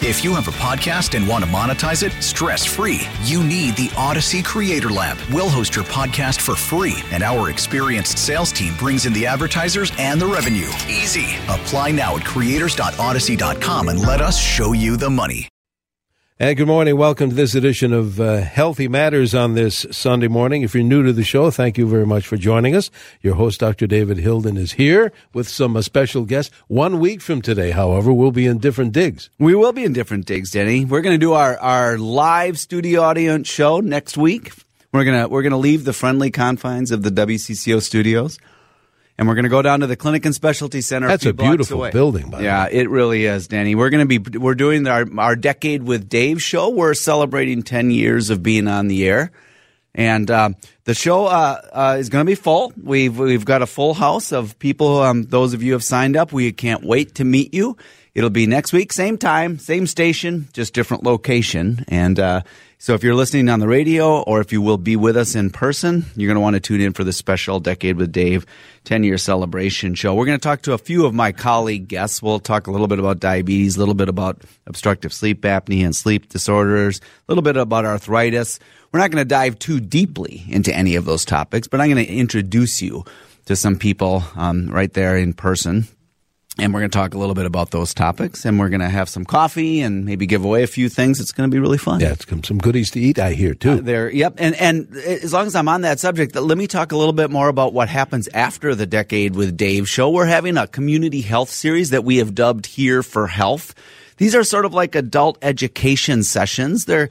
If you have a podcast and want to monetize it stress-free, you need the Odyssey Creator Lab. We'll host your podcast for free, and our experienced sales team brings in the advertisers and the revenue. Easy. Apply now at creators.odyssey.com and let us show you the money. And good morning. Welcome to this edition of Healthy Matters on this Sunday morning. If you're new to the show, thank you very much for joining us. Your host, Dr. David Hilden, is here with some special guests. 1 week from today, however, we'll be in different digs. We will be in different digs, Denny. We're going to do our live studio audience show next week. We're gonna leave the friendly confines of the WCCO studios, and we're going to go down to the Clinic and Specialty Center. That's a beautiful building, by the way. Yeah, it really is, Danny. We're doing our Decade with Dave show. We're celebrating 10 years of being on the air, and the show is going to be full. We've got a full house of people. Those of you who have signed up, we can't wait to meet you. It'll be next week, same time, same station, just different location. And so if you're listening on the radio or if you will be with us in person, you're going to want to tune in for the special Decade with Dave 10-year celebration show. We're going to talk to a few of my colleague guests. We'll talk a little bit about diabetes, a little bit about obstructive sleep apnea and sleep disorders, a little bit about arthritis. We're not going to dive too deeply into any of those topics, but I'm going to introduce you to some people right there in person. And we're going to talk a little bit about those topics, and we're going to have some coffee and maybe give away a few things. It's going to be really fun. Yeah, it's some goodies to eat, I hear, too. Yep. And as long as I'm on that subject, let me talk a little bit more about what happens after the Decade with Dave show. We're having a community health series that we have dubbed Here for Health. These are sort of like adult education sessions. They're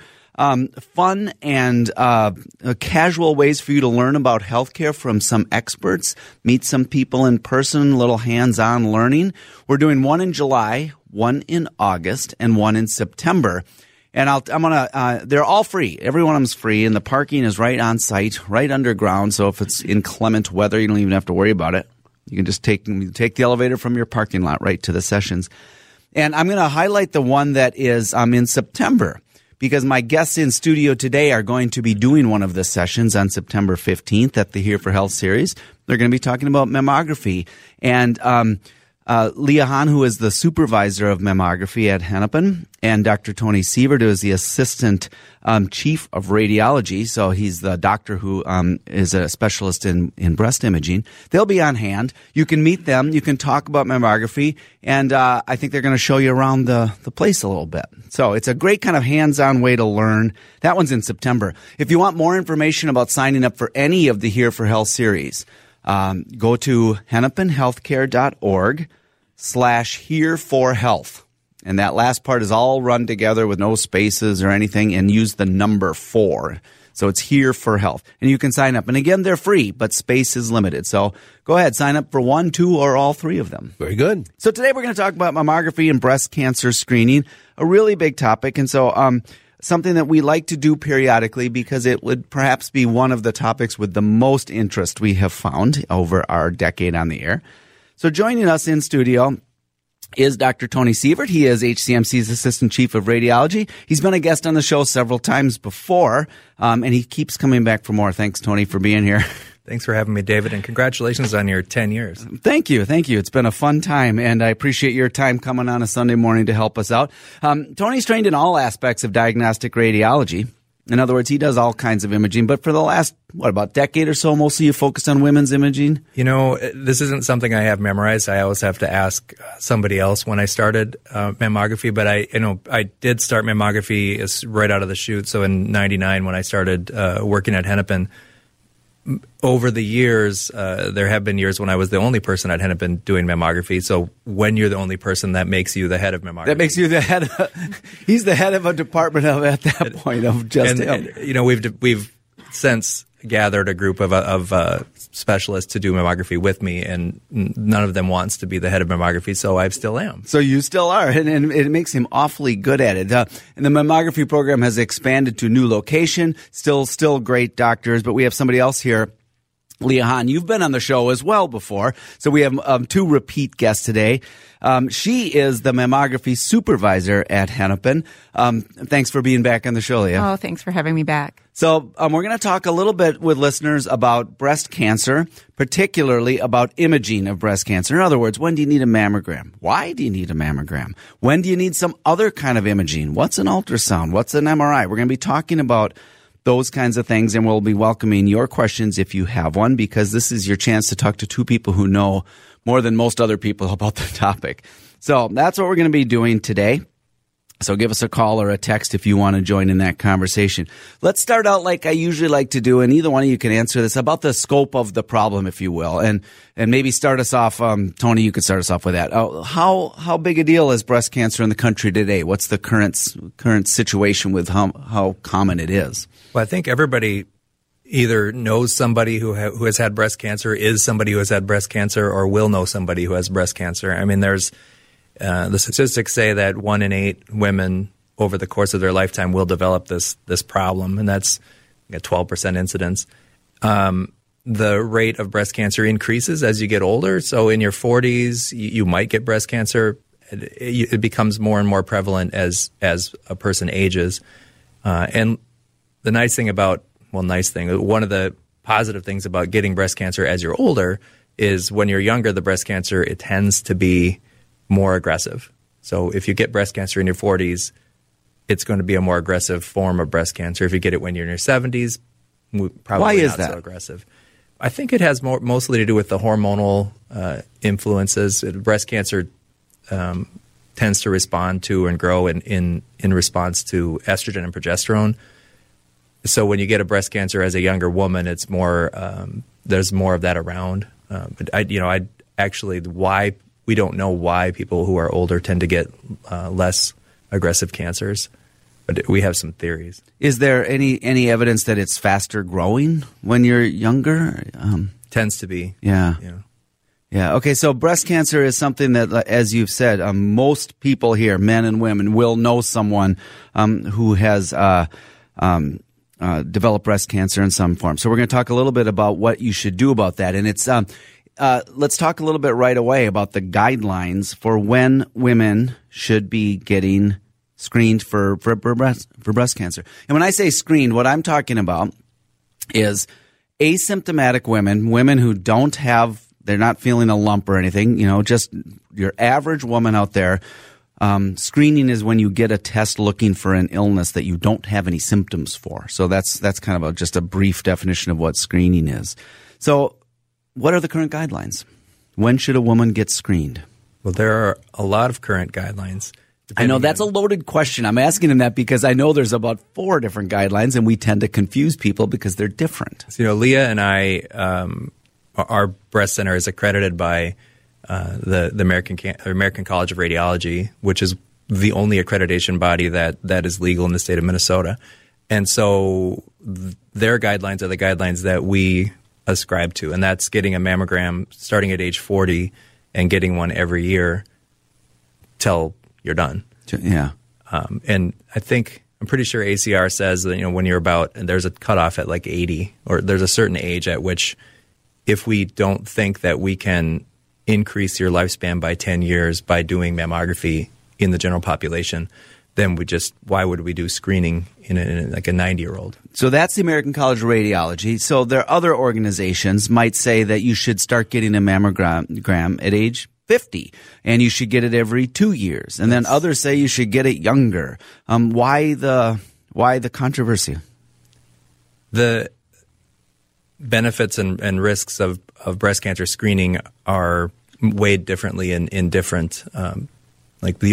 fun and casual ways for you to learn about healthcare from some experts, meet some people in person, a little hands-on learning. We're doing one in July, one in August, and one in September. And they're all free. Every one of them's free, and the parking is right on site, right underground. So if it's inclement weather, you don't even have to worry about it. You can just take the elevator from your parking lot right to the sessions. And I'm going to highlight the one that is in September, because my guests in studio today are going to be doing one of the sessions on September 15th at the Here for Health series. They're going to be talking about mammography. And Leah Hahn, who is the supervisor of mammography at Hennepin, and Dr. Tony Sievert, who is the assistant chief of radiology. So he's the doctor who is a specialist in breast imaging. They'll be on hand. You can meet them. You can talk about mammography. And I think they're going to show you around the place a little bit. So it's a great kind of hands-on way to learn. That one's in September. If you want more information about signing up for any of the Here for Health series, go to hennepinhealthcare.org/here4health. And that last part is all run together with no spaces or anything, and use the number 4. So it's Here for Health. And you can sign up. And again, they're free, but space is limited. So go ahead, sign up for 1, 2, or all 3 of them. Very good. So today we're going to talk about mammography and breast cancer screening, a really big topic. And so something that we like to do periodically because it would perhaps be one of the topics with the most interest we have found over our decade on the air. So joining us in studio is Dr. Tony Sievert. He is HCMC's Assistant Chief of Radiology. He's been a guest on the show several times before, and he keeps coming back for more. Thanks, Tony, for being here. Thanks for having me, David, and congratulations on your 10 years. Thank you. It's been a fun time, and I appreciate your time coming on a Sunday morning to help us out. Tony's trained in all aspects of diagnostic radiology. In other words, he does all kinds of imaging, but for the last, about decade or so, mostly you focused on women's imaging? You know, this isn't something I have memorized. I always have to ask somebody else when I started mammography, but I did start mammography right out of the chute. So in 99, when I started working at Hennepin, over the years, there have been years when I was the only person at Hennepin doing mammography. So when you're the only person, that makes you the head of mammography. That makes you the head he's the head of a department at that point of just him. And, you know, we've since gathered a group of specialists to do mammography with me, and none of them wants to be the head of mammography, so I still am. So you still are, and it makes him awfully good at it. And the mammography program has expanded to a new location, still great doctors, but we have somebody else here Leah Hahn, you've been on the show as well before, so we have 2 repeat guests today. She is the mammography supervisor at Hennepin. Thanks for being back on the show, Leah. Oh, thanks for having me back. So we're going to talk a little bit with listeners about breast cancer, particularly about imaging of breast cancer. In other words, when do you need a mammogram? Why do you need a mammogram? When do you need some other kind of imaging? What's an ultrasound? What's an MRI? We're going to be talking about those kinds of things, and we'll be welcoming your questions if you have one, because this is your chance to talk to 2 people who know more than most other people about the topic. So that's what we're going to be doing today. So give us a call or a text if you want to join in that conversation. Let's start out like I usually like to do, and either one of you can answer this, about the scope of the problem, if you will. And maybe start us off, Tony, you could start us off with that. How big a deal is breast cancer in the country today? What's the current situation with how common it is? Well, I think everybody either knows somebody who has had breast cancer, is somebody who has had breast cancer, or will know somebody who has breast cancer. I mean, there's the statistics say that 1 in 8 women over the course of their lifetime will develop this problem, and that's a 12% incidence. The rate of breast cancer increases as you get older. So in your 40s, you might get breast cancer. It becomes more and more prevalent as a person ages. And the one of the positive things about getting breast cancer as you're older is when you're younger, the breast cancer, it tends to be more aggressive. So if you get breast cancer in your 40s, it's going to be a more aggressive form of breast cancer. If you get it when you're in your 70s, probably Why is not that? so aggressive. I think it has mostly to do with the hormonal influences. Breast cancer tends to respond to and grow in response to estrogen and progesterone. So when you get a breast cancer as a younger woman, it's more there's more of that around. We don't know why people who are older tend to get less aggressive cancers, but we have some theories. Is there any evidence that it's faster growing when you're younger? Tends to be. Yeah. Okay, so breast cancer is something that, as you've said, most people here, men and women, will know someone who has developed breast cancer in some form. So we're going to talk a little bit about what you should do about that. And it's let's talk a little bit right away about the guidelines for when women should be getting screened for breast cancer. And when I say screened, what I'm talking about is asymptomatic women who they're not feeling a lump or anything, just your average woman out there. Screening is when you get a test looking for an illness that you don't have any symptoms for. So that's kind of just a brief definition of what screening is. So what are the current guidelines? When should a woman get screened? Well, there are a lot of current guidelines. I know that's a loaded question. I'm asking him that because I know there's about 4 different guidelines, and we tend to confuse people because they're different. So, Leah and I, our breast center is accredited by the American College of Radiology, which is the only accreditation body that is legal in the state of Minnesota. And so their guidelines are the guidelines that we ascribe to, and that's getting a mammogram starting at age 40 and getting one every year till you're done. Yeah. And I'm pretty sure ACR says that, when you're there's a cutoff at like 80, or there's a certain age at which if we don't think that we can increase your lifespan by 10 years by doing mammography in the general population, then why would we do screening in like a 90-year-old? So that's the American College of Radiology. So there are other organizations might say that you should start getting a mammogram at age 50, and you should get it every 2 years. And then others say you should get it younger. Why the controversy? The benefits and risks of breast cancer screening are weighed differently in different, like the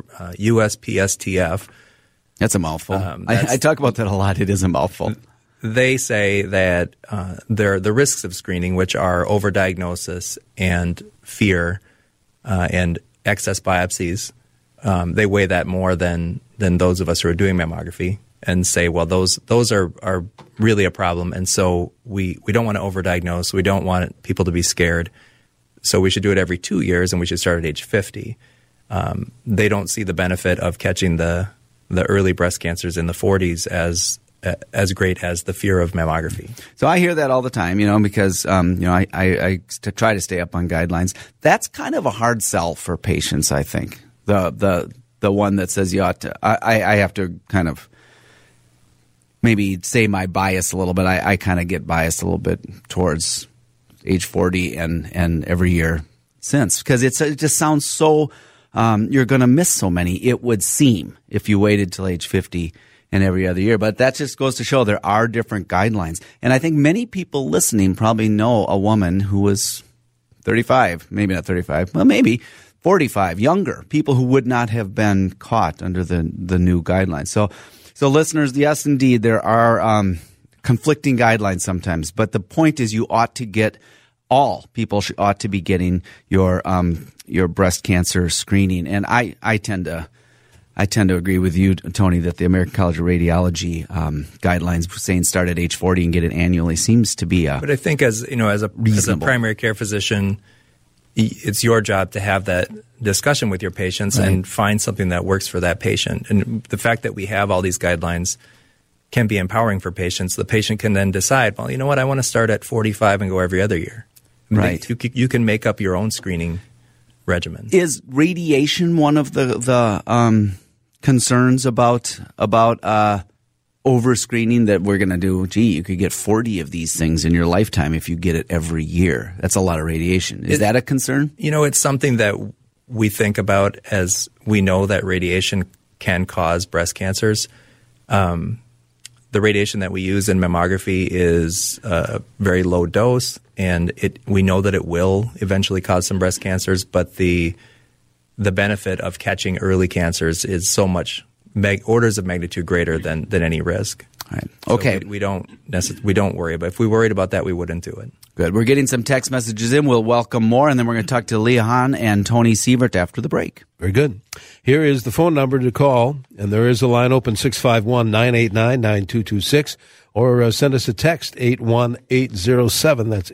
USPSTF. That's a mouthful. I talk about that a lot. It is a mouthful. They say that there are the risks of screening, which are overdiagnosis and fear and excess biopsies. They weigh that more than those of us who are doing mammography, and say, well, those are really a problem, and so we don't want to overdiagnose. We don't want people to be scared. So we should do it every 2 years, and we should start at age 50. They don't see the benefit of catching the early breast cancers in the 40s as as great as the fear of mammography. So I hear that all the time, because I try to stay up on guidelines. That's kind of a hard sell for patients, I think. The one that says you ought to. I have to kind of maybe say my bias a little bit. I kind of get biased a little bit towards age 40 and every year since, because it just sounds so. You're going to miss so many, it would seem, if you waited till age 50 and every other year. But that just goes to show there are different guidelines. And I think many people listening probably know a woman who was 35, maybe not 35, well, maybe 45, younger, people who would not have been caught under the new guidelines. So listeners, yes, indeed, there are conflicting guidelines sometimes. But the point is you ought to get all people ought to be getting your breast cancer screening. And I tend to agree with you, Tony, that the American College of Radiology guidelines saying start at age 40 and get it annually seems to be But I think as a primary care physician, it's your job to have that discussion with your patients and find something that works for that patient. And the fact that we have all these guidelines can be empowering for patients. The patient can then decide, well, you know what, I want to start at 45 and go every other year. Right. You can make up your own screening regimen. Is radiation one of the concerns about over-screening that we're going to do? Gee, you could get 40 of these things in your lifetime if you get it every year. That's a lot of radiation. Is that a concern? It's something that we think about as we know that radiation can cause breast cancers. The radiation that we use in mammography is a very low dose, and we know that it will eventually cause some breast cancers, but the benefit of catching early cancers is so much orders of magnitude greater than any risk. All right. Okay. So we don't worry about it. If we worried about that, we wouldn't do it. Good. We're getting some text messages in. We'll welcome more, and then we're going to talk to Leah Hahn and Tony Sievert after the break. Very good. Here is the phone number to call, and there is a line open, 651-989-9226, or send us a text, 81807. That's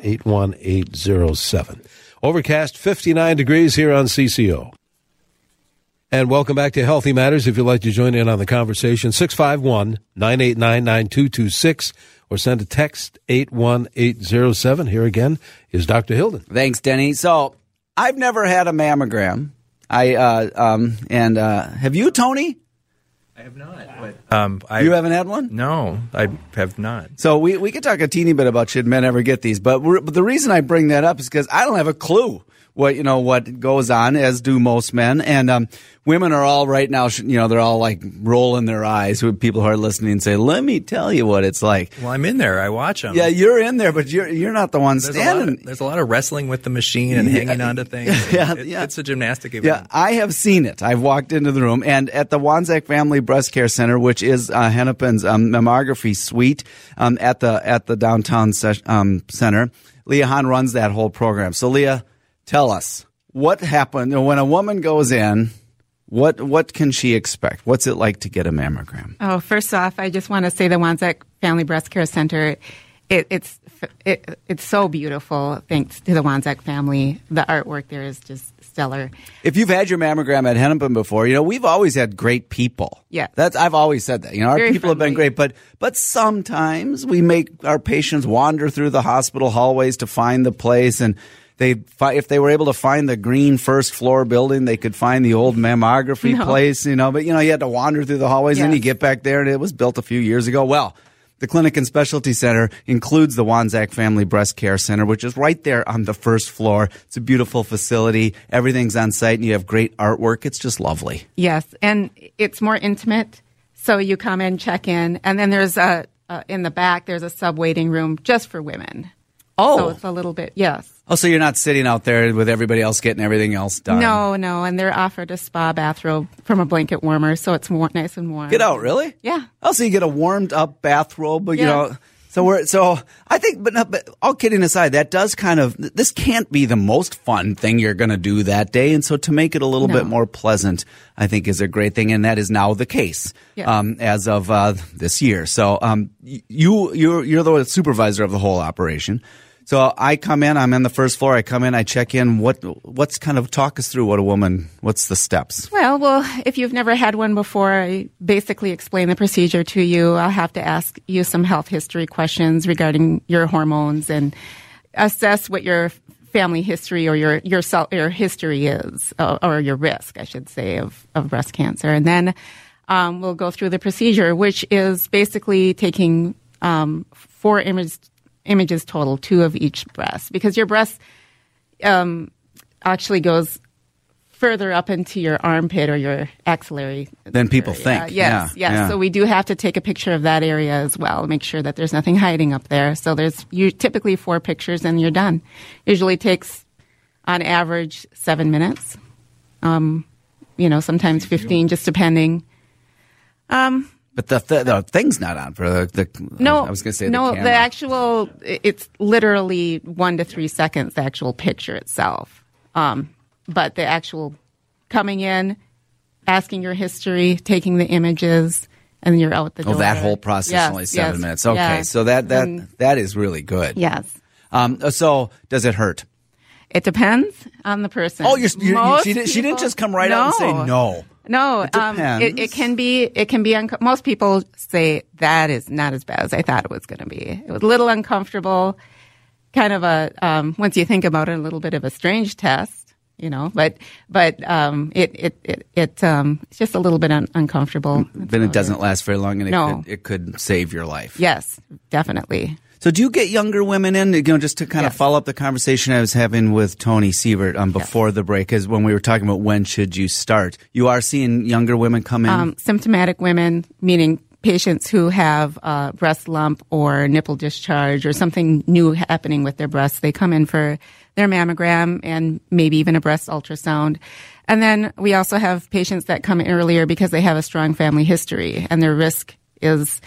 81807. Overcast, 59 degrees here on CCO. And welcome back to Healthy Matters. If you'd like to join in on the conversation, 651-989-9226, or send a text, 81807. Here again is Dr. Hilden. Thanks, Denny. So I've never had a mammogram. Have you, Tony? I have not. You haven't had one? No, I have not. So we could talk a teeny bit about should men ever get these, but the reason I bring that up is because I don't have a clue what goes on, as do most men. And women are all right now, they're all like rolling their eyes with people who are listening and say, let me tell you what it's like. Well, I'm in there. I watch them. Yeah, you're in there, but you're not the one standing. There's a lot of wrestling with the machine and hanging onto things. It's a gymnastic event. Yeah, I have seen it. I've walked into the room, and at the Wanzak Family Breast Care Center, which is Hennepin's mammography suite at the downtown center, Leah Hahn runs that whole program. So, Leah, tell us what happened when a woman goes in. What can she expect? What's it like to get a mammogram? Oh, first off, I just want to say the Wanzak Family Breast Care Center, it's so beautiful. Thanks to the Wanzak family, the artwork there is just stellar. If you've had your mammogram at Hennepin before, we've always had great people. Yeah, I've always said that. Our Very people friendly. have been great, but sometimes we make our patients wander through the hospital hallways to find the place, and if they were able to find the green first floor building, they could find the old mammography place, But, you had to wander through the hallways, and then you get back there, and it was built a few years ago. Well, the Clinic and Specialty Center includes the Wanzak Family Breast Care Center, which is right there on the first floor. It's a beautiful facility. Everything's on site, and you have great artwork. It's just lovely. Yes, and it's more intimate. So you come in, check in, and then there's in the back, there's a sub-waiting room just for women. Oh. So it's a little bit, yes. Oh, so you're not sitting out there with everybody else getting everything else done? No, and they're offered a spa bathrobe from a blanket warmer, so it's nice and warm. Get out, really? Yeah. Oh, so you get a warmed up bathrobe, Yeah. So I think, but all kidding aside, that does this can't be the most fun thing you're going to do that day, and so to make it a little bit more pleasant, I think is a great thing, and that is now the case as of this year. So you're the supervisor of the whole operation. So I come in, I'm on the first floor, I come in, I check in. What's kind of, talk us through what's the steps? Well, if you've never had one before, I basically explain the procedure to you. I'll have to ask you some health history questions regarding your hormones and assess what your family history or your history is, or your risk, I should say, of breast cancer. And then we'll go through the procedure, which is basically taking 4 images total, 2 of each breast, because your breast actually goes further up into your armpit or your axillary than people think. Yes. So we do have to take a picture of that area as well, make sure that there's nothing hiding up there. So there's typically 4 pictures and you're done. Usually takes on average 7 minutes. Sometimes 15, just depending. But the thing's not on for the no. I was going to say no. The camera. The actual, it's literally 1 to 3 seconds. The actual picture itself, but the actual coming in, asking your history, taking the images, and you're out the door. Oh, that whole process is only 7 minutes. Okay, so that is really good. Yes. So does it hurt? It depends on the person. Oh, she didn't just come right out and say no. No, it depends. It can be. Most people say that is not as bad as I thought it was going to be. It was a little uncomfortable, kind of a once you think about it, a little bit of a strange test, But it's just a little bit uncomfortable. Then it doesn't last very long, and it could save your life. Yes, definitely. So do you get younger women in, just to kind of follow up the conversation I was having with Tony Sievert before the break, is when we were talking about when should you start. You are seeing younger women come in? Symptomatic women, meaning patients who have a breast lump or nipple discharge or something new happening with their breasts. They come in for their mammogram and maybe even a breast ultrasound. And then we also have patients that come in earlier because they have a strong family history and their risk is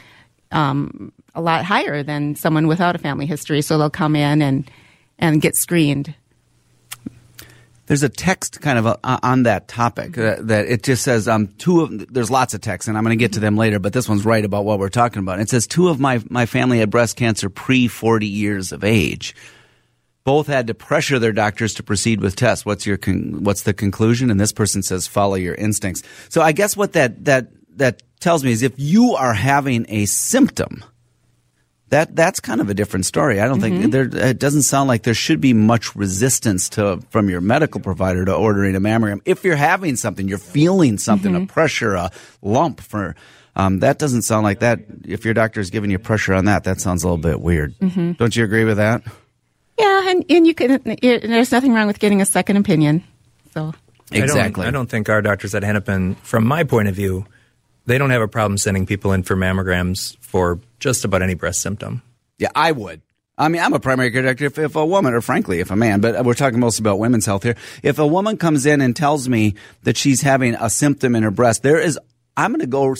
a lot higher than someone without a family history. So they'll come in and get screened. There's a text kind of on that topic that it just says there's lots of texts, and I'm going to get to them later, but this one's right about what we're talking about. It says 2 of my family had breast cancer pre-40 years of age. Both had to pressure their doctors to proceed with tests. What's the conclusion? And this person says follow your instincts. So I guess what that tells me is if you are having a symptom, that's kind of a different story. I don't think it doesn't sound like there should be much resistance from your medical provider to ordering a mammogram. If you're having something, you're feeling something, a pressure, a lump that doesn't sound like that. If your doctor is giving you pressure on that sounds a little bit weird. Don't you agree with that? Yeah, and you can. There's nothing wrong with getting a second opinion. So exactly. I don't think our doctors at Hennepin, from my point of view, they don't have a problem sending people in for mammograms for just about any breast symptom. Yeah, I would. I mean, I'm a primary care doctor. If a woman, or frankly, if a man, but we're talking mostly about women's health here. If a woman comes in and tells me that she's having a symptom in her breast, I'm going to go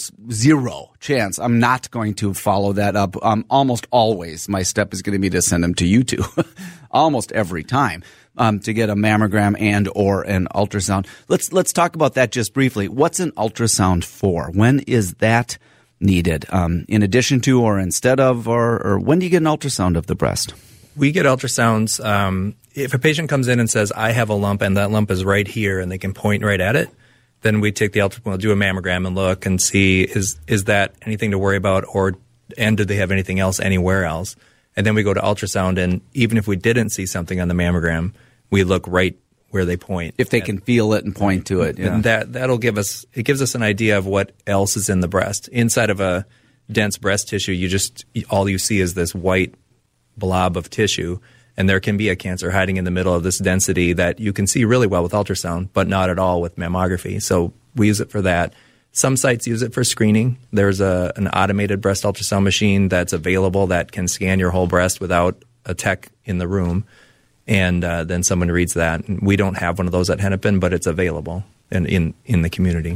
0 chance. I'm not going to follow that up. Almost always, my step is going to be to send them to you two, almost every time, to get a mammogram and or an ultrasound. Let's talk about that just briefly. What's an ultrasound for? When is that needed? In addition to, or instead of, or when do you get an ultrasound of the breast? We get ultrasounds. If a patient comes in and says, I have a lump and that lump is right here and they can point right at it, then we take the ultrasound, we'll do a mammogram and look and see is that anything to worry about, and do they have anything else anywhere else? And then we go to ultrasound, and even if we didn't see something on the mammogram, we look right where they point. If they can feel it and point to it. Yeah. And that'll gives us an idea of what else is in the breast. Inside of a dense breast tissue, all you see is this white blob of tissue. And there can be a cancer hiding in the middle of this density that you can see really well with ultrasound, but not at all with mammography. So we use it for that. Some sites use it for screening. There's an automated breast ultrasound machine that's available that can scan your whole breast without a tech in the room. And then someone reads that. We don't have one of those at Hennepin, but it's available in the community.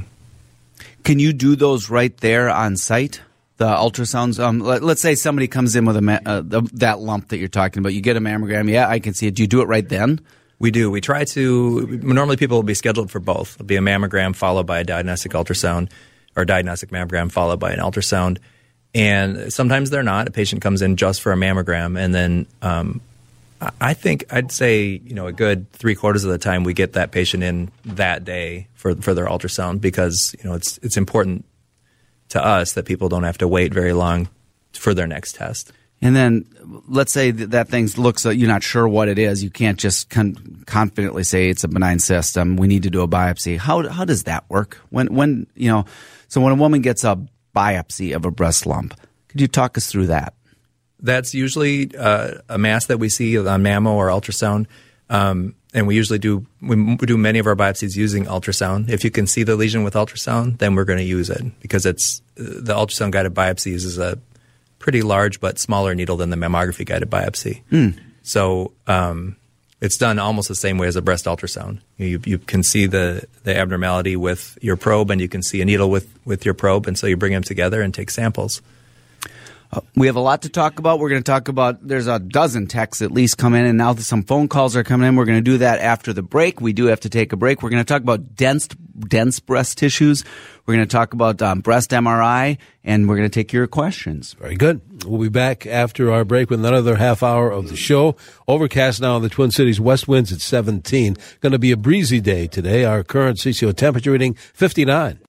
Can you do those right there on site? The ultrasounds. Let's say somebody comes in with that lump that you're talking about. You get a mammogram. Yeah, I can see it. Do you do it right then? We do. We try to. Normally, people will be scheduled for both. It'll be a mammogram followed by a diagnostic ultrasound, or diagnostic mammogram followed by an ultrasound. And sometimes they're not. A patient comes in just for a mammogram, and then I think I'd say, a good 3/4 of the time we get that patient in that day for their ultrasound because, it's important to us that people don't have to wait very long for their next test. And then let's say that thing looks like you're not sure what it is. You can't just confidently say it's a benign cyst. We need to do a biopsy. How does that work? So when a woman gets a biopsy of a breast lump, could you talk us through that? That's usually a mass that we see on mammo or ultrasound. And we usually do many of our biopsies using ultrasound. If you can see the lesion with ultrasound, then we're going to use it because the ultrasound guided biopsy uses a pretty large but smaller needle than the mammography guided biopsy. So it's done almost the same way as a breast ultrasound. You can see the abnormality with your probe, and you can see a needle with your probe, and so you bring them together and take samples. We have a lot to talk about. We're going to talk about, there's a dozen texts at least come in, and now some phone calls are coming in. We're going to do that after the break. We do have to take a break. We're going to talk about dense breast tissues. We're going to talk about breast MRI, and we're going to take your questions. Very good. We'll be back after our break with another half hour of the show. Overcast now in the Twin Cities, west winds at 17. Going to be a breezy day today. Our current CCO temperature reading 59.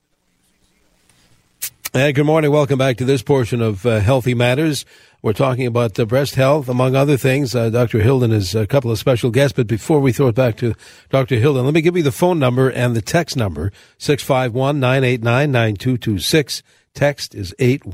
And good morning. Welcome back to this portion of Healthy Matters. We're talking about breast health, among other things. Dr. Hilden has a couple of special guests. But before we throw it back to Dr. Hilden, let me give you the phone number and the text number, 651-989-9226. Text is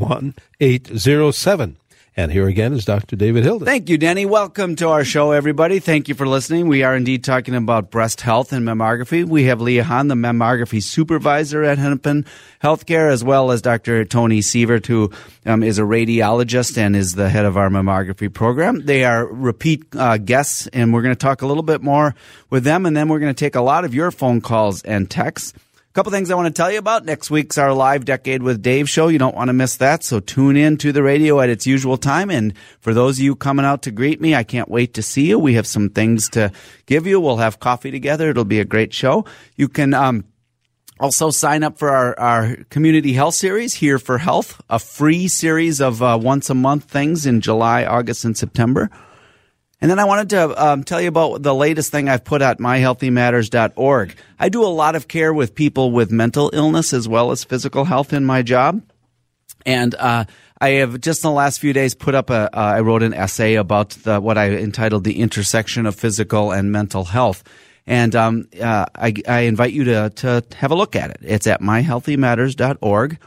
81807. And here again is Dr. David Hilden. Thank you, Denny. Welcome to our show, everybody. Thank you for listening. We are indeed talking about breast health and mammography. We have Leah Hahn, the mammography supervisor at Hennepin Healthcare, as well as Dr. Tony Sievert, who is a radiologist and is the head of our mammography program. They are repeat guests, and we're going to talk a little bit more with them, and then we're going to take a lot of your phone calls and texts. Couple things I want to tell you about. Next week's our live Decade with Dave show. You don't want to miss that, so tune in to the radio at its usual time. And for those of you coming out to greet me, I can't wait to see you. We have some things to give you. We'll have coffee together. It'll be a great show. You can also sign up for our Community Health Series, Here for Health, a free series of once-a-month things in July, August, and September. And then I wanted to tell you about the latest thing I've put at myhealthymatters.org. I do a lot of care with people with mental illness as well as physical health in my job. And I have just in the last few days put up I wrote an essay about what I entitled The Intersection of Physical and Mental Health. And I invite you to have a look at it. It's at myhealthymatters.org.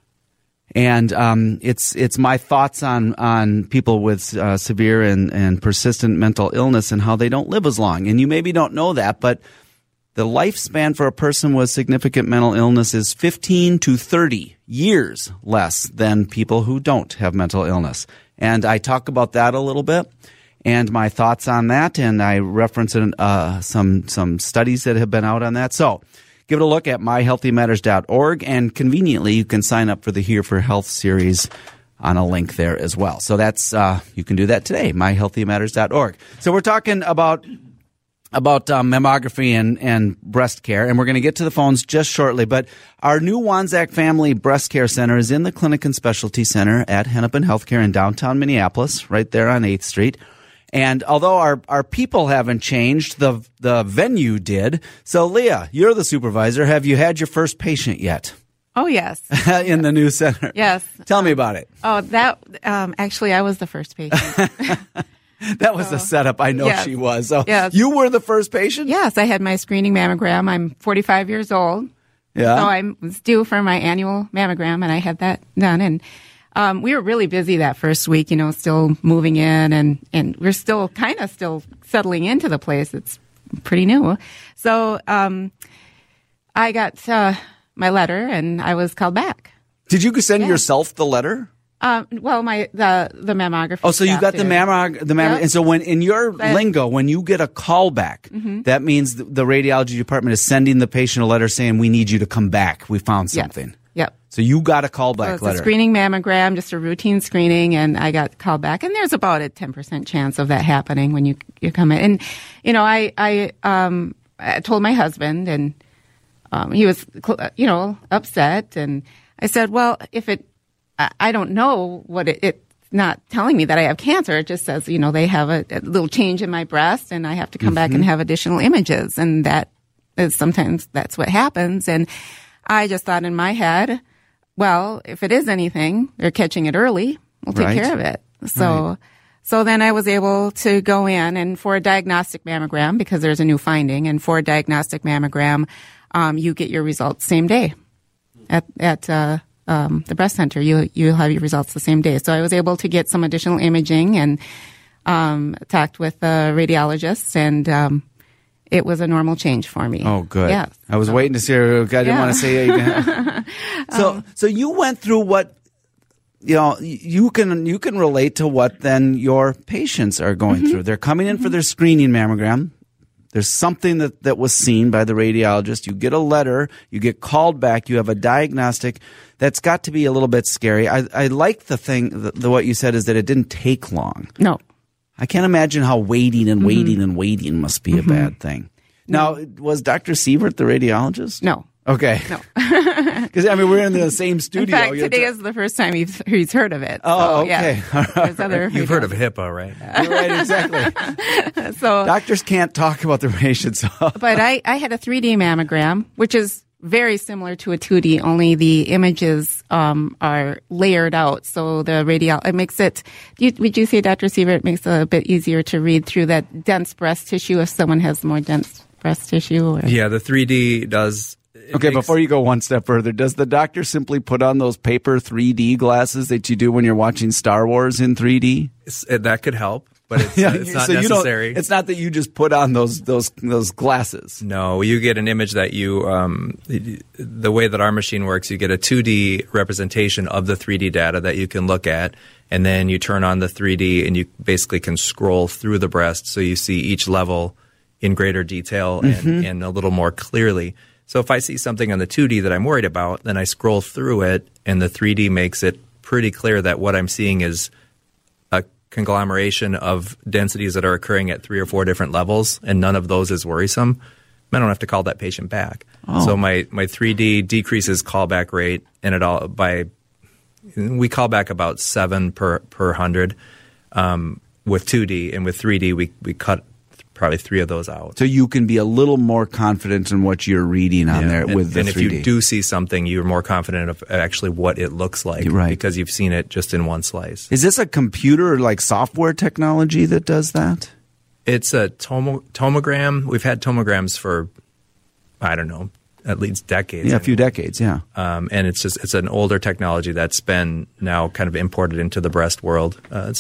And it's my thoughts on people with severe and persistent mental illness and how they don't live as long. And you maybe don't know that, but the lifespan for a person with significant mental illness is 15 to 30 years less than people who don't have mental illness. And I talk about that a little bit and my thoughts on that, and I reference some studies that have been out on that. So give it a look at myhealthymatters.org, and conveniently you can sign up for the Here for Health series on a link there as well. So that's you can do that today, myhealthymatters.org. So we're talking about mammography and breast care, and we're going to get to the phones just shortly. But our new Wanzak Family Breast Care Center is in the Clinic and Specialty Center at Hennepin Healthcare in downtown Minneapolis, right there on 8th Street. And although our people haven't changed, the venue did. So, Leah, you're the supervisor. Have you had your first patient yet? Oh, yes. In the new center? Yes. Tell me about it. Oh, that actually, I was the first patient. That was the setup. I know yes. She was. So yes. You were the first patient? Yes, I had my screening mammogram. I'm 45 years old. Yeah. So I was due for my annual mammogram, and I had that done. And we were really busy that first week, still moving in, and we're still kind of still settling into the place. It's pretty new. So I got my letter, and I was called back. Did you send yourself the letter? Well, the mammography. Oh, so you got the mammogram, Yep. And so when in your lingo, when you get a call back, that means the radiology department is sending the patient a letter saying, "We need you to come back. We found something." Yes. Yep. So you got a callback letter. It's a screening mammogram, just a routine screening, and I got called back. And there's about a 10% chance of that happening when you come in. And I told my husband, and he was upset. And I said, well, if I don't know what it not telling me that I have cancer. It just says, they have a little change in my breast and I have to come back and have additional images. And that is sometimes that's what happens. And I just thought in my head, well, if it is anything, they're catching it early. We'll take care of it. So then I was able to go in and for a diagnostic mammogram, because there's a new finding, and for a diagnostic mammogram, you get your results same day at the breast center. You'll have your results the same day. So I was able to get some additional imaging and talked with the radiologist, and it was a normal change for me. Oh, good. Yeah. I was waiting to see her. I didn't want to say it. So you went through what, you can relate to what then your patients are going through. They're coming in for their screening mammogram. There's something that was seen by the radiologist. You get a letter. You get called back. You have a diagnostic. That's got to be a little bit scary. I like the thing, what you said is that it didn't take long. No. I can't imagine how waiting and waiting and waiting must be a bad thing. Now, was Dr. Sievert the radiologist? No. Okay. No. Because, we're in the same studio. In fact, today is the first time he's heard of it. Oh, okay. Yeah. You've heard of HIPAA, right? Right, exactly. So doctors can't talk about their patients. But I had a 3D mammogram, which is very similar to a 2D, only the images are layered out. So the it makes it, would you say, Dr. Sievert, it makes it a bit easier to read through that dense breast tissue if someone has more dense breast tissue? Or? Yeah, the 3D does. Okay, before you go one step further, does the doctor simply put on those paper 3D glasses that you do when you're watching Star Wars in 3D? That could help, but it's not so necessary. It's not that you just put on those glasses. No, you get an image that the way that our machine works, you get a 2D representation of the 3D data that you can look at, and then you turn on the 3D and you basically can scroll through the breast so you see each level in greater detail and a little more clearly. So if I see something on the 2D that I'm worried about, then I scroll through it, and the 3D makes it pretty clear that what I'm seeing is a conglomeration of densities that are occurring at 3 or 4 different levels, and none of those is worrisome. I don't have to call that patient back. Oh. So my 3D decreases callback rate, and we call back about 7 per 100 with 2D, and with 3D we cut probably 3 of those out. So you can be a little more confident in what you're reading on there with the 3D. And if you do see something, you're more confident of actually what it looks like because you've seen it just in one slice. Is this a computer or like software technology that does that? It's a tomogram. We've had tomograms for, I don't know, at least decades. Yeah, a few decades, yeah. And it's an older technology that's been now kind of imported into the breast world.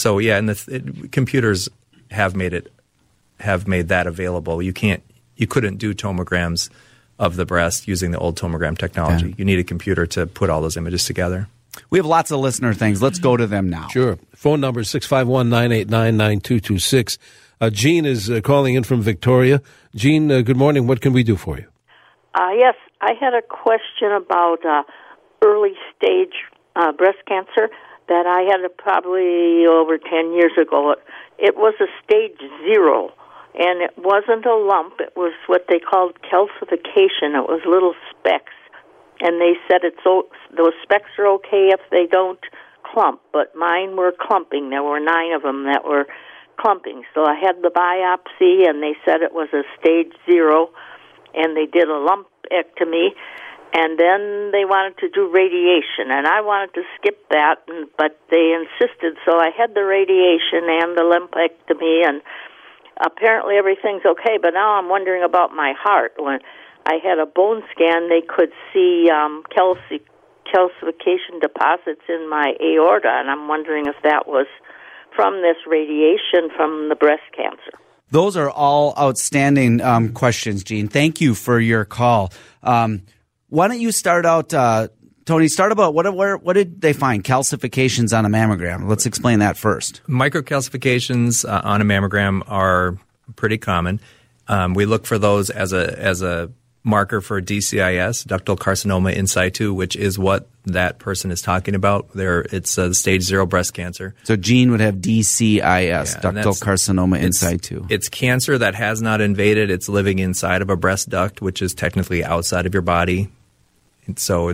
And computers have made that available. You couldn't do tomograms of the breast using the old tomogram technology. Yeah. You need a computer to put all those images together. We have lots of listener things. Let's go to them now. Sure. Phone number 651-989-9226. Jean is calling in from Victoria. Jean, good morning. What can we do for you? Yes, I had a question about early stage breast cancer that I had probably over 10 years ago. It was a stage 0. And it wasn't a lump. It was what they called calcification. It was little specks. And they said those specks are okay if they don't clump. But mine were clumping. There were 9 of them that were clumping. So I had the biopsy, and they said it was a stage 0. And they did a lumpectomy. And then they wanted to do radiation. And I wanted to skip that, but they insisted. So I had the radiation and the lumpectomy, and apparently everything's okay, but now I'm wondering about my heart. When I had a bone scan, they could see calcification deposits in my aorta, and I'm wondering if that was from this radiation from the breast cancer. Those are all outstanding questions, Jean. Thank you for your call. Why don't you start out, Tony, what did they find? Calcifications on a mammogram. Let's explain that first. Microcalcifications on a mammogram are pretty common. We look for those as a marker for DCIS, ductal carcinoma in situ, which is what that person is talking about. It's stage 0 breast cancer. So Jean would have DCIS, ductal carcinoma in situ. It's cancer that has not invaded. It's living inside of a breast duct, which is technically outside of your body. And so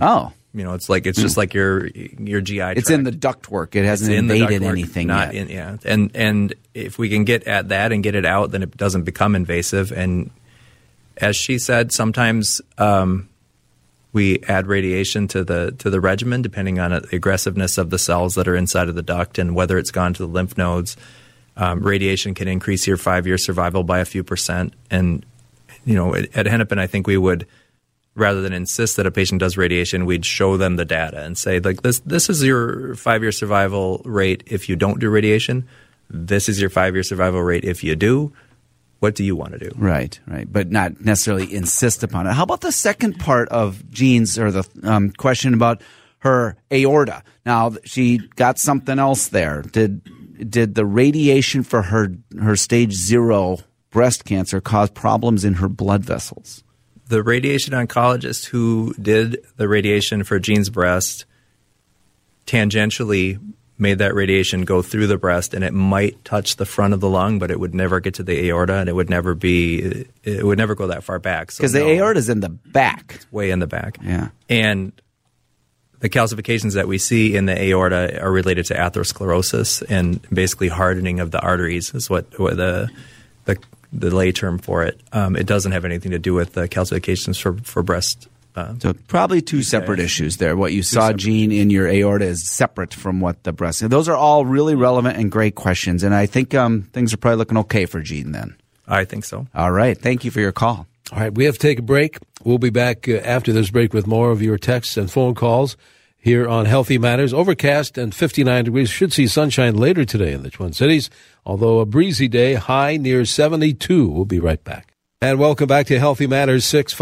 it's just like your GI tract. It's in the ductwork. It hasn't invaded anything yet. And if we can get at that and get it out, then it doesn't become invasive. And as she said, sometimes we add radiation to the regimen depending on the aggressiveness of the cells that are inside of the duct and whether it's gone to the lymph nodes. Radiation can increase your 5-year survival by a few percent. And, at Hennepin, I think we would, rather than insist that a patient does radiation, we'd show them the data and say, like, this is your 5-year survival rate if you don't do radiation. This is your 5-year survival rate if you do. What do you want to do? Right. But not necessarily insist upon it. How about the second part of Jean's, or the question about her aorta? Now, she got something else there. Did the radiation for her stage 0 breast cancer cause problems in her blood vessels? The radiation oncologist who did the radiation for Jean's breast tangentially made that radiation go through the breast, and it might touch the front of the lung, but it would never get to the aorta, and it would never go that far back. Because the aorta is in the back. It's way in the back. Yeah. And the calcifications that we see in the aorta are related to atherosclerosis, and basically hardening of the arteries is what the lay term for it. It doesn't have anything to do with the calcifications for breast. So probably two separate issues there. What you saw, Jean, in your aorta is separate from what the breast. Those are all really relevant and great questions, and I think things are probably looking okay for Jean then. I think so. All right. Thank you for your call. All right, we have to take a break. We'll be back after this break with more of your texts and phone calls here on Healthy Matters. Overcast and 59 degrees. Should see sunshine later today in the Twin Cities, although a breezy day, high near 72. We'll be right back. And welcome back to Healthy Matters,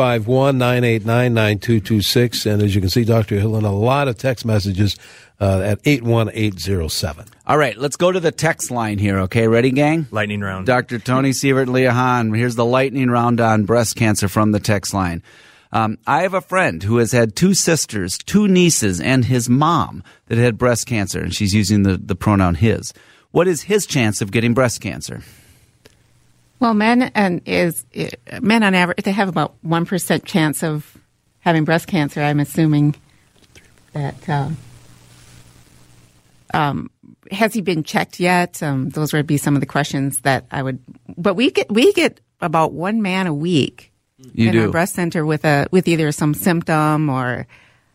651-989-9226. And as you can see, Dr. Hill, and a lot of text messages at 81807. All right, let's go to the text line here, okay? Ready, gang? Lightning round. Dr. Tony Sievert and Leah Hahn. Here's the lightning round on breast cancer from the text line. I have a friend who has had 2 sisters, 2 nieces, and his mom that had breast cancer, and she's using the pronoun his. What is his chance of getting breast cancer? Well, men on average, they have about 1% chance of having breast cancer. I'm assuming that. Has he been checked yet? Those would be some of the questions that I would. But we get about 1 man a week in our breast center with either some symptom or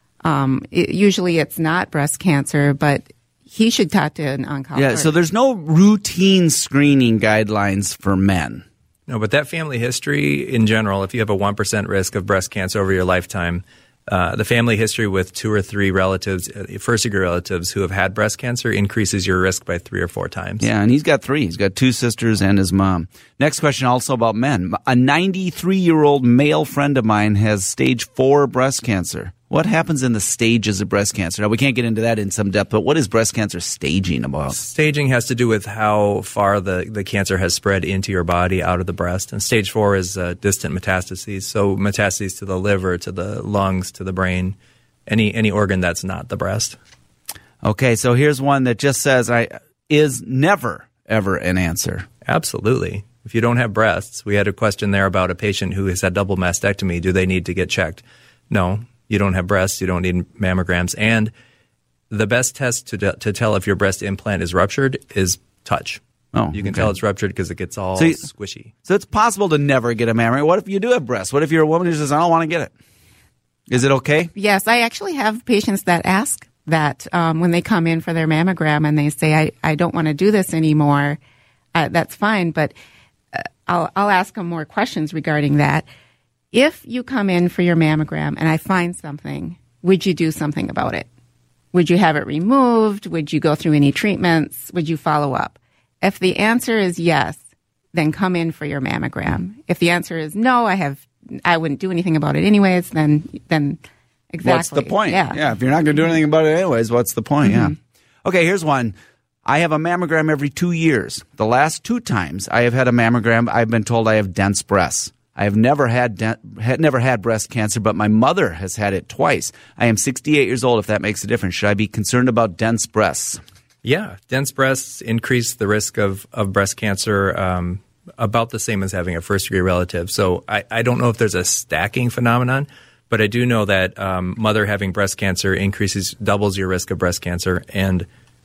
usually it's not breast cancer, but he should talk to an oncologist. Yeah, so there's no routine screening guidelines for men. No, but that family history in general, if you have a 1% risk of breast cancer over your lifetime, the family history with 2 or 3 relatives, first-degree relatives who have had breast cancer increases your risk by 3 or 4 times. Yeah, and he's got 3. He's got 2 sisters and his mom. Next question also about men. A 93-year-old male friend of mine has stage 4 breast cancer. What happens in the stages of breast cancer? Now, we can't get into that in some depth, but what is breast cancer staging about? Staging has to do with how far the cancer has spread into your body out of the breast. And stage 4 is distant metastases, so metastases to the liver, to the lungs, to the brain, any organ that's not the breast. Okay, so here's one that just says, is never, ever an answer. Absolutely. If you don't have breasts, we had a question there about a patient who has had double mastectomy. Do they need to get checked? No. You don't have breasts, you don't need mammograms. And the best test to tell if your breast implant is ruptured is touch. You can tell it's ruptured because it gets all squishy. So it's possible to never get a mammogram. What if you do have breasts? What if you're a woman who says, I don't want to get it? Is it okay? Yes, I actually have patients that ask that when they come in for their mammogram and they say, I don't want to do this anymore. That's fine, but I'll ask them more questions regarding that. If you come in for your mammogram and I find something, would you do something about it? Would you have it removed? Would you go through any treatments? Would you follow up? If the answer is yes, then come in for your mammogram. If the answer is no, I wouldn't do anything about it anyways, then exactly. What's the point? Yeah. If you're not going to do anything about it anyways, what's the point? Mm-hmm. Yeah. Okay, here's one. I have a mammogram every 2 years. The last 2 times I have had a mammogram, I've been told I have dense breasts. I have never had breast cancer, but my mother has had it twice. I am 68 years old, if that makes a difference. Should I be concerned about dense breasts? Yeah. Dense breasts increase the risk of breast cancer about the same as having a first-degree relative. So I don't know if there's a stacking phenomenon, But I do know that mother having breast cancer doubles your risk of breast cancer, and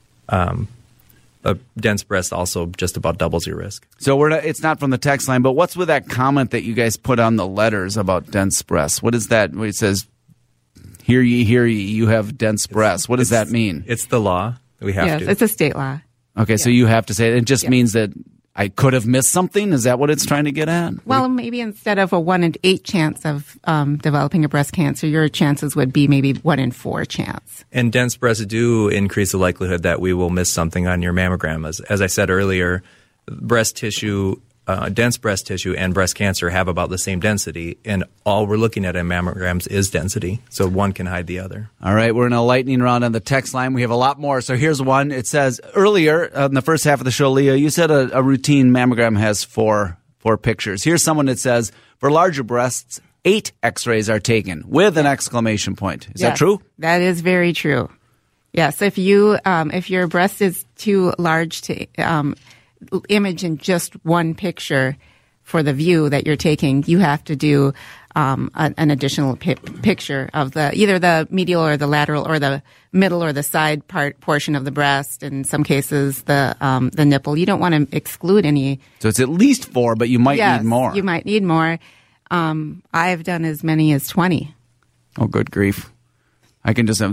a dense breast also just about doubles your risk. So it's not from the text line, but what's with that comment that you guys put on the letters about dense breasts? What is that? It says, hear ye, you have dense breasts. What does that mean? It's the law. We have to. It's a state law. Okay, so you have to say it. It just means that I could have missed something? Is that what it's trying to get at? Well, maybe instead of a 1 in 8 chance of developing a breast cancer, your chances would be maybe 1 in 4 chance. And dense breasts do increase the likelihood that we will miss something on your mammogram. As I said earlier, breast tissue, dense breast tissue and breast cancer have about the same density, and all we're looking at in mammograms is density. So one can hide the other. All right, we're in a lightning round on the text line. We have a lot more. So here's one. It says, earlier in the first half of the show, Leah, you said a routine mammogram has four pictures. Here's someone that says, for larger breasts, 8 x-rays are taken with an exclamation point. Is that true? That is very true. Yes, if your breast is too large to image in just one picture for the view that you're taking, you have to do an additional picture of either the medial or the lateral or the middle or the side portion of the breast. In some cases, the nipple. You don't want to exclude any. So it's at least 4, but you might need more. You might need more. I've done as many as 20. Oh, good grief! I can just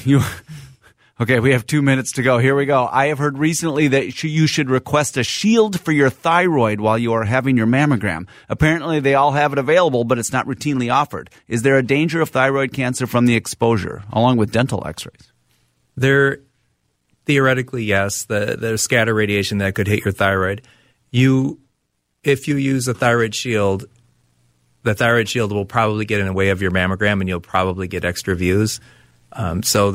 Okay, we have 2 minutes to go. Here we go. I have heard recently that you should request a shield for your thyroid while you are having your mammogram. Apparently, they all have it available, but it's not routinely offered. Is there a danger of thyroid cancer from the exposure, along with dental x-rays? Theoretically, yes. There's scatter radiation that could hit your thyroid. If you use a thyroid shield, the thyroid shield will probably get in the way of your mammogram, and you'll probably get extra views. So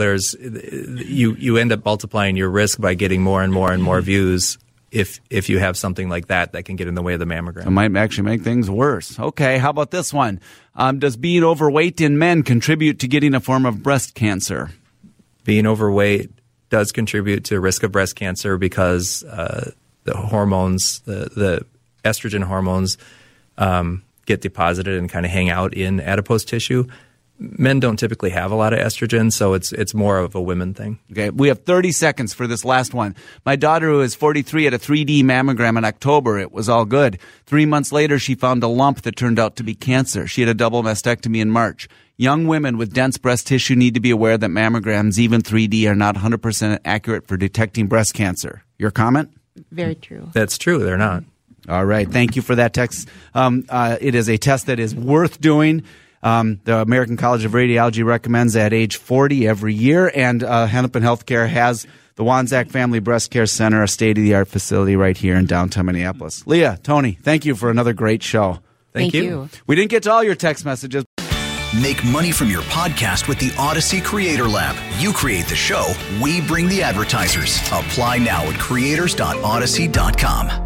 you end up multiplying your risk by getting more and more and more views if you have something like that can get in the way of the mammogram. It might actually make things worse. Okay, how about this one? Does being overweight in men contribute to getting a form of breast cancer? Being overweight does contribute to risk of breast cancer because the hormones, the estrogen hormones, get deposited and kind of hang out in adipose tissue. Men don't typically have a lot of estrogen, so it's more of a women thing. Okay, we have 30 seconds for this last one. My daughter, who is 43, had a 3D mammogram in October. It was all good. 3 months later, she found a lump that turned out to be cancer. She had a double mastectomy in March. Young women with dense breast tissue need to be aware that mammograms, even 3D, are not 100% accurate for detecting breast cancer. Your comment? Very true. That's true. They're not. All right. Thank you for that text. It is a test that is worth doing. The American College of Radiology recommends at age 40 every year, and Hennepin Healthcare has the Wanzak Family Breast Care Center, a state-of-the-art facility right here in downtown Minneapolis. Leah, Tony, thank you for another great show. Thank you. We didn't get to all your text messages. Make money from your podcast with the Odyssey Creator Lab. You create the show, we bring the advertisers. Apply now at creators.odyssey.com.